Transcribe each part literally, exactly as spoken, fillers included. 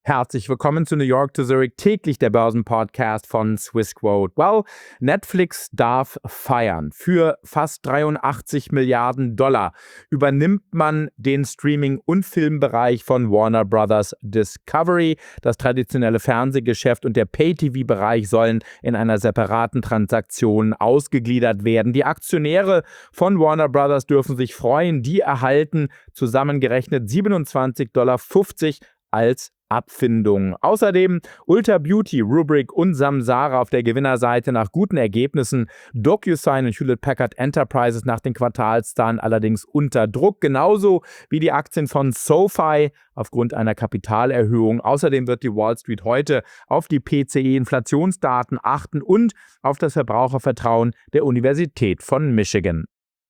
Herzlich willkommen zu New York to Zurich, täglich der Börsenpodcast von Swissquote. Well, Netflix darf feiern. Für fast dreiundachtzig Milliarden Dollar übernimmt man den Streaming- und Filmbereich von Warner Brothers Discovery. Das traditionelle Fernsehgeschäft und der Pay-T V-Bereich sollen in einer separaten Transaktion ausgegliedert werden. Die Aktionäre von Warner Brothers dürfen sich freuen. Die erhalten zusammengerechnet siebenundzwanzig Komma fünfzig Dollar als Abfindung. Außerdem Ulta Beauty, Rubrik und Samsara auf der Gewinnerseite nach guten Ergebnissen. DocuSign und Hewlett Packard Enterprises nach den Quartalszahlen allerdings unter Druck, genauso wie die Aktien von SoFi aufgrund einer Kapitalerhöhung. Außerdem wird die Wall Street heute auf die P C E-Inflationsdaten achten und auf das Verbrauchervertrauen der Universität von Michigan.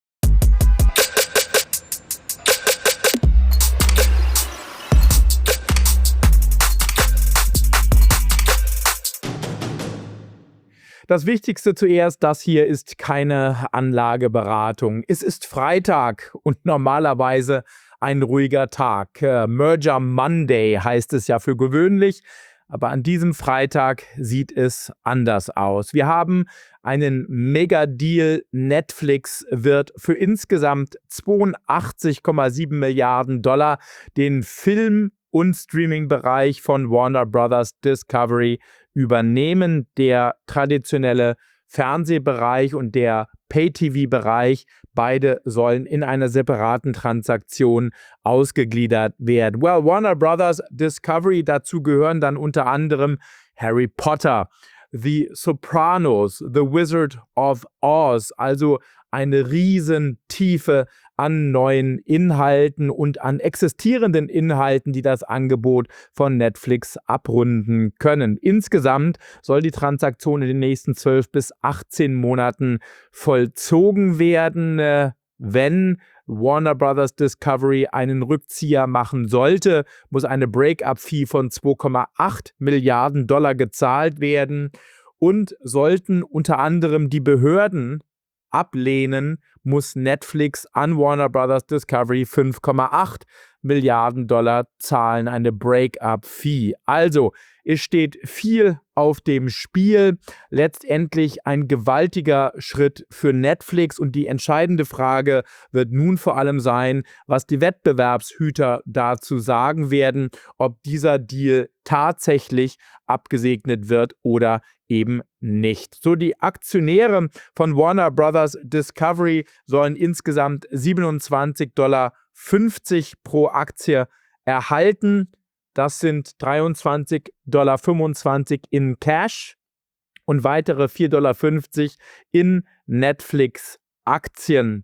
Das Wichtigste zuerst, das hier ist keine Anlageberatung. Es ist Freitag und normalerweise ein ruhiger Tag. Äh, Merger Monday heißt es ja für gewöhnlich, aber an diesem Freitag sieht es anders aus. Wir haben einen Mega-Deal. Netflix wird für insgesamt zweiundachtzig Komma sieben Milliarden Dollar den Film- und Streaming-Bereich von Warner Brothers Discovery übernehmen. Der traditionelle Fernsehbereich und der Pay-T V-Bereich, beide sollen in einer separaten Transaktion ausgegliedert werden. Well, Warner Brothers Discovery, dazu gehören dann unter anderem Harry Potter, The Sopranos, The Wizard of Oz, also eine Riesentiefe an neuen Inhalten und an existierenden Inhalten, die das Angebot von Netflix abrunden können. Insgesamt soll die Transaktion in den nächsten zwölf bis achtzehn Monaten vollzogen werden. Äh, wenn Warner Brothers Discovery einen Rückzieher machen sollte, muss eine Break-up-Fee von zwei Komma acht Milliarden Dollar gezahlt werden und sollten unter anderem die Behörden ablehnen, muss Netflix an Warner Brothers Discovery fünf Komma acht Milliarden Dollar zahlen, eine Break-up-Fee. Also, es steht viel auf dem Spiel. Letztendlich ein gewaltiger Schritt für Netflix und die entscheidende Frage wird nun vor allem sein, was die Wettbewerbshüter dazu sagen werden, ob dieser Deal tatsächlich abgesegnet wird oder eben nicht. So, die Aktionäre von Warner Brothers Discovery sollen insgesamt siebenundzwanzig Komma fünfzig Dollar pro Aktie erhalten. Das sind dreiundzwanzig Komma fünfundzwanzig Dollar in Cash und weitere vier Komma fünfzig Dollar in Netflix-Aktien.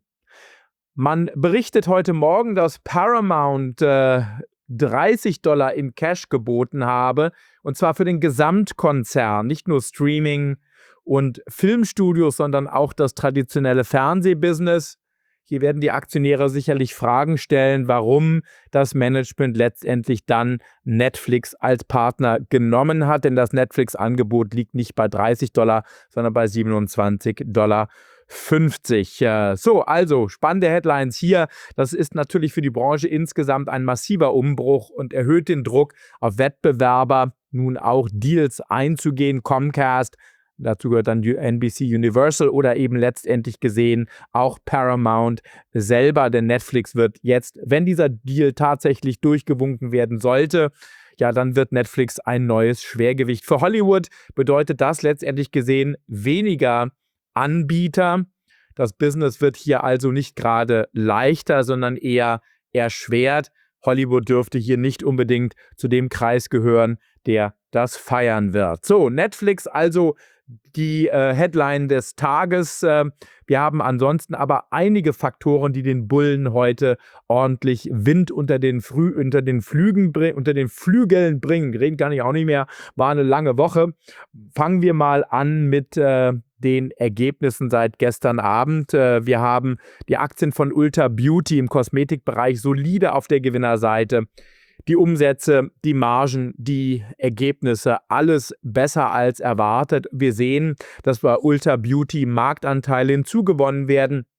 Man berichtet heute Morgen, dass Paramount äh, dreißig Dollar in Cash geboten habe, und zwar für den Gesamtkonzern, nicht nur Streaming und Filmstudios, sondern auch das traditionelle Fernsehbusiness. Hier werden die Aktionäre sicherlich Fragen stellen, warum das Management letztendlich dann Netflix als Partner genommen hat, denn das Netflix-Angebot liegt nicht bei dreißig Dollar, sondern bei siebenundzwanzig Komma fünfzig Dollar. So, also spannende Headlines hier. Das ist natürlich für die Branche insgesamt ein massiver Umbruch und erhöht den Druck auf Wettbewerber, nun auch Deals einzugehen. Comcast, dazu gehört dann N B C Universal oder eben letztendlich gesehen auch Paramount selber, denn Netflix wird jetzt, wenn dieser Deal tatsächlich durchgewunken werden sollte, ja, dann wird Netflix ein neues Schwergewicht. Für Hollywood bedeutet das letztendlich gesehen weniger Anbieter. Das Business wird hier also nicht gerade leichter, sondern eher erschwert. Hollywood dürfte hier nicht unbedingt zu dem Kreis gehören, der das feiern wird. So, Netflix also die äh, Headline des Tages. Äh, wir haben ansonsten aber einige Faktoren, die den Bullen heute ordentlich Wind unter den, Frü unter den, Flügen unter den Flügeln bringen. Reden kann ich auch nicht mehr. War eine lange Woche. Fangen wir mal an mit äh, den Ergebnissen seit gestern Abend. Äh, wir haben die Aktien von Ulta Beauty im Kosmetikbereich solide auf der Gewinnerseite. Die Umsätze, die Margen, die Ergebnisse, alles besser als erwartet. Wir sehen, dass bei Ulta Beauty Marktanteile hinzugewonnen werden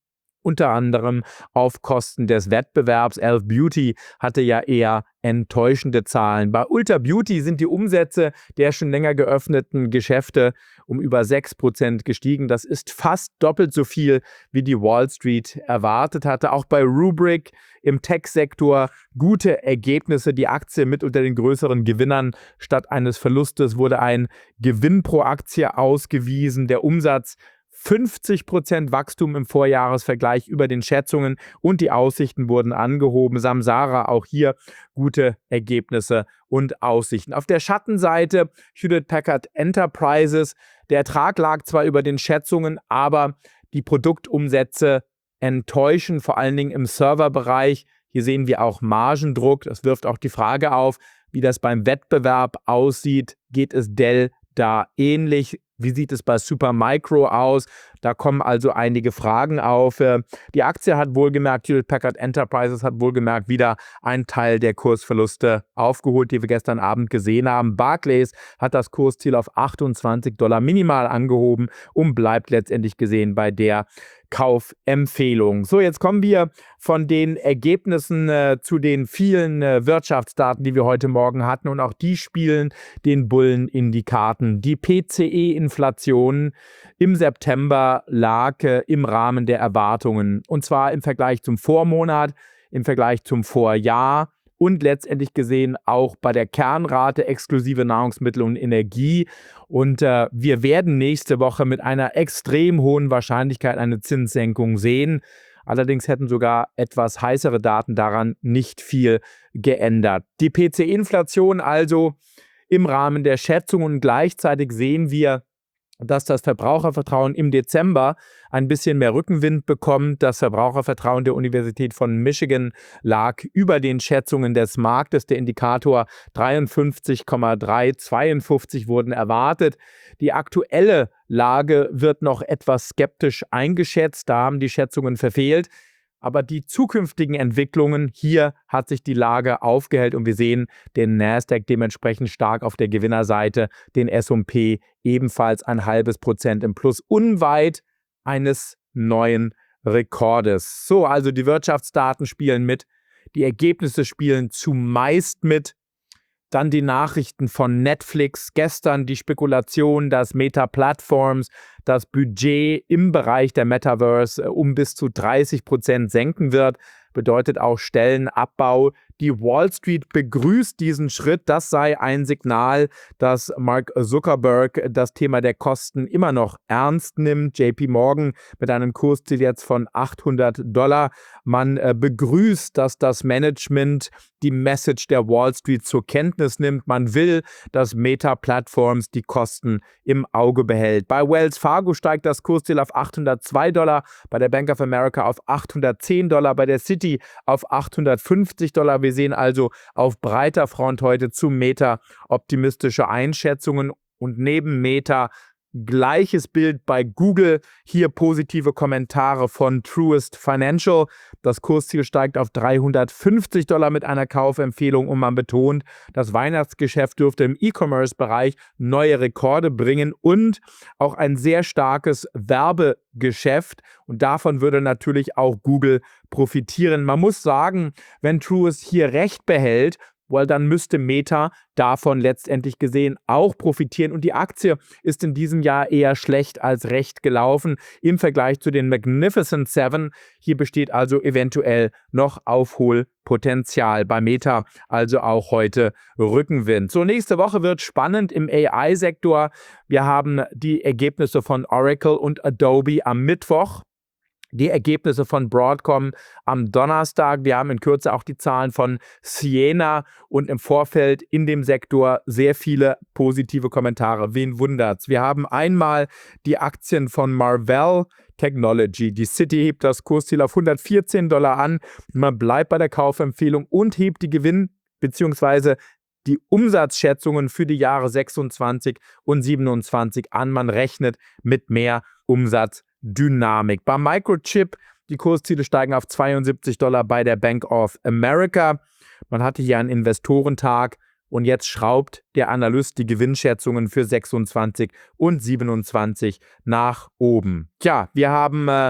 unter anderem auf Kosten des Wettbewerbs. e l f Beauty hatte ja eher enttäuschende Zahlen. Bei Ulta Beauty sind die Umsätze der schon länger geöffneten Geschäfte um über sechs Prozent gestiegen. Das ist fast doppelt so viel, wie die Wall Street erwartet hatte. Auch bei Rubrik im Tech-Sektor gute Ergebnisse. Die Aktie mit unter den größeren Gewinnern. Statt eines Verlustes wurde ein Gewinn pro Aktie ausgewiesen. Der Umsatz fünfzig Prozent Wachstum im Vorjahresvergleich über den Schätzungen und die Aussichten wurden angehoben. Samsara auch hier gute Ergebnisse und Aussichten. Auf der Schattenseite Hewlett Packard Enterprises. Der Ertrag lag zwar über den Schätzungen, aber die Produktumsätze enttäuschen, vor allen Dingen im Serverbereich. Hier sehen wir auch Margendruck. Das wirft auch die Frage auf, wie das beim Wettbewerb aussieht. Geht es Dell da ähnlich? Wie sieht es bei Supermicro aus? Da kommen also einige Fragen auf. Die Aktie hat wohlgemerkt, Hewlett Packard Enterprises hat wohlgemerkt wieder einen Teil der Kursverluste aufgeholt, die wir gestern Abend gesehen haben. Barclays hat das Kursziel auf achtundzwanzig Dollar minimal angehoben und bleibt letztendlich gesehen bei der Kaufempfehlung. So, jetzt kommen wir von den Ergebnissen äh, zu den vielen äh, Wirtschaftsdaten, die wir heute Morgen hatten, und auch die spielen den Bullen in die Karten. Die P C E-Inflation im September lag äh, im Rahmen der Erwartungen, und zwar im Vergleich zum Vormonat, im Vergleich zum Vorjahr und letztendlich gesehen auch bei der Kernrate exklusive Nahrungsmittel und Energie. Und äh, wir werden nächste Woche mit einer extrem hohen Wahrscheinlichkeit eine Zinssenkung sehen. Allerdings hätten sogar etwas heißere Daten daran nicht viel geändert. Die P C E-Inflation also im Rahmen der Schätzungen. Gleichzeitig sehen wir, dass das Verbrauchervertrauen im Dezember ein bisschen mehr Rückenwind bekommt. Das Verbrauchervertrauen der Universität von Michigan lag über den Schätzungen des Marktes. Der Indikator dreiundfünfzig Komma drei, zweiundfünfzig wurden erwartet. Die aktuelle Lage wird noch etwas skeptisch eingeschätzt. Da haben die Schätzungen verfehlt. Aber die zukünftigen Entwicklungen, hier hat sich die Lage aufgehellt und wir sehen den Nasdaq dementsprechend stark auf der Gewinnerseite, den S und P ebenfalls ein halbes Prozent im Plus, unweit eines neuen Rekordes. So, also die Wirtschaftsdaten spielen mit, die Ergebnisse spielen zumeist mit. Dann die Nachrichten von Netflix. Gestern die Spekulation, dass Meta Platforms das Budget im Bereich der Metaverse um bis zu dreißig Prozent senken wird. Bedeutet auch Stellenabbau. Die Wall Street begrüßt diesen Schritt. Das sei ein Signal, dass Mark Zuckerberg das Thema der Kosten immer noch ernst nimmt. J P Morgan mit einem Kursziel jetzt von achthundert Dollar. Man äh, begrüßt, dass das Management die Message der Wall Street zur Kenntnis nimmt. Man will, dass Meta Platforms die Kosten im Auge behält. Bei Wells Fargo steigt das Kursziel auf achthundertzwei Dollar, bei der Bank of America auf achthundertzehn Dollar, bei der Citi auf achthundertfünfzig Dollar. Wir sehen also auf breiter Front heute zu Meta optimistische Einschätzungen und neben Meta gleiches Bild bei Google. Hier positive Kommentare von Truist Financial. Das Kursziel steigt auf dreihundertfünfzig Dollar mit einer Kaufempfehlung und man betont, das Weihnachtsgeschäft dürfte im E-Commerce-Bereich neue Rekorde bringen und auch ein sehr starkes Werbegeschäft und davon würde natürlich auch Google profitieren. Man muss sagen, wenn Truist hier recht behält, weil dann müsste Meta davon letztendlich gesehen auch profitieren. Und die Aktie ist in diesem Jahr eher schlecht als recht gelaufen im Vergleich zu den Magnificent Seven. Hier besteht also eventuell noch Aufholpotenzial bei Meta, also auch heute Rückenwind. So, nächste Woche wird spannend im A I-Sektor. Wir haben die Ergebnisse von Oracle und Adobe am Mittwoch. Die Ergebnisse von Broadcom am Donnerstag. Wir haben in Kürze auch die Zahlen von Ciena und im Vorfeld in dem Sektor sehr viele positive Kommentare. Wen wundert's? Wir haben einmal die Aktien von Marvell Technology. Die Citi hebt das Kursziel auf hundertvierzehn Dollar an. Man bleibt bei der Kaufempfehlung und hebt die Gewinn- bzw. die Umsatzschätzungen für die Jahre sechsundzwanzig und siebenundzwanzig an. Man rechnet mit mehr Umsatz. Dynamik. Bei Microchip, die Kursziele steigen auf zweiundsiebzig Dollar bei der Bank of America. Man hatte hier einen Investorentag und jetzt schraubt der Analyst die Gewinnschätzungen für sechsundzwanzig und siebenundzwanzig nach oben. Tja, wir haben äh,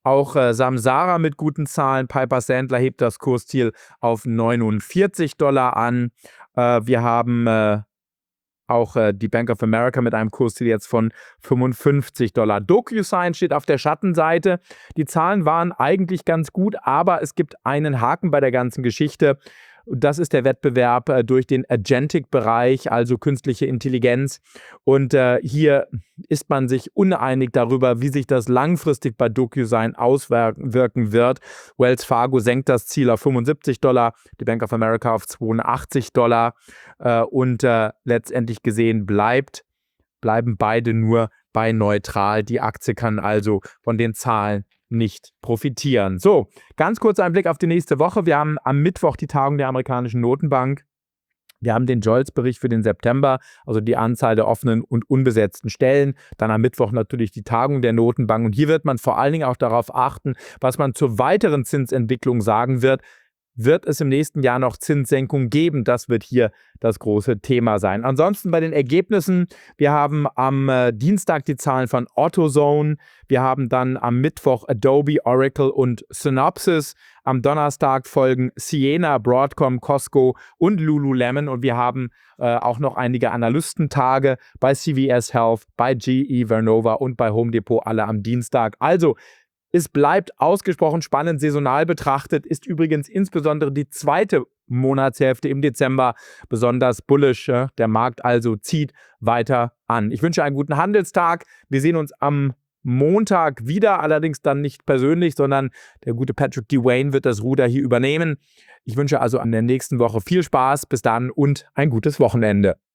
Auch äh, Samsara mit guten Zahlen. Piper Sandler hebt das Kursziel auf neunundvierzig Dollar an. Äh, wir haben äh, auch äh, die Bank of America mit einem Kursziel jetzt von fünfundfünfzig Dollar. DocuSign steht auf der Schattenseite. Die Zahlen waren eigentlich ganz gut, aber es gibt einen Haken bei der ganzen Geschichte. Das ist der Wettbewerb äh, durch den Agentic-Bereich, also künstliche Intelligenz. Und äh, hier ist man sich uneinig darüber, wie sich das langfristig bei DocuSign auswirken wird. Wells Fargo senkt das Ziel auf fünfundsiebzig Dollar, die Bank of America auf zweiundachtzig Dollar. Äh, und äh, letztendlich gesehen bleibt, bleiben beide nur bei neutral. Die Aktie kann also von den Zahlen nicht profitieren. So, ganz kurz ein Blick auf die nächste Woche. Wir haben am Mittwoch die Tagung der amerikanischen Notenbank. Wir haben den Jolts-Bericht für den September, also die Anzahl der offenen und unbesetzten Stellen. Dann am Mittwoch natürlich die Tagung der Notenbank. Und hier wird man vor allen Dingen auch darauf achten, was man zur weiteren Zinsentwicklung sagen wird. Wird es im nächsten Jahr noch Zinssenkungen geben? Das wird hier das große Thema sein. Ansonsten bei den Ergebnissen, wir haben am äh, Dienstag die Zahlen von AutoZone, wir haben dann am Mittwoch Adobe, Oracle und Synopsys. Am Donnerstag folgen Ciena, Broadcom, Costco und Lululemon und wir haben äh, auch noch einige Analystentage bei C V S Health, bei G E, Vernova und bei Home Depot, alle am Dienstag. Also, es bleibt ausgesprochen spannend, saisonal betrachtet, ist übrigens insbesondere die zweite Monatshälfte im Dezember besonders bullish. Der Markt also zieht weiter an. Ich wünsche einen guten Handelstag. Wir sehen uns am Montag wieder, allerdings dann nicht persönlich, sondern der gute Patrick Dewayne wird das Ruder hier übernehmen. Ich wünsche also an der nächsten Woche viel Spaß. Bis dann und ein gutes Wochenende.